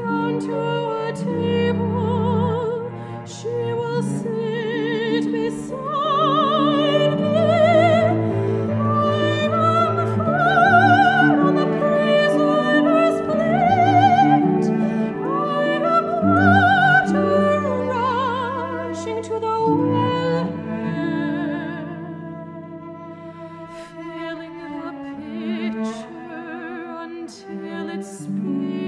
down to a table, she will sit beside me. I'm on the floor on the prisoner's plate. I am water rushing to the wellhead, filling the pitcher until it spills.